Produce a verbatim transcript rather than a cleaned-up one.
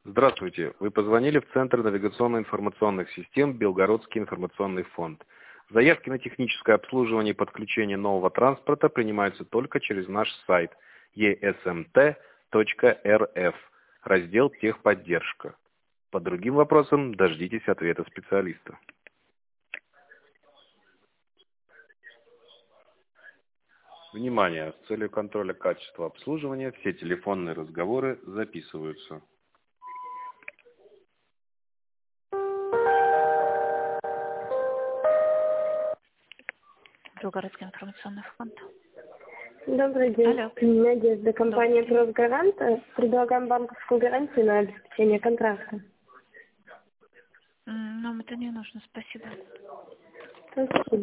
Здравствуйте. Вы позвонили в Центр навигационно-информационных систем «Белгородский информационный фонд». Заявки на техническое обслуживание и подключение нового транспорта принимаются только через наш сайт и эс эм тэ точка эр эф, раздел «Техподдержка». По другим вопросам дождитесь ответа специалиста. Внимание! С целью контроля качества обслуживания все телефонные разговоры записываются. Белгородский информационный фонд. Добрый день. Алло. Надежда, компания «Просгарант». Предлагаем банковскую гарантию на обеспечение контракта. М, Нам это не нужно, спасибо. Спасибо.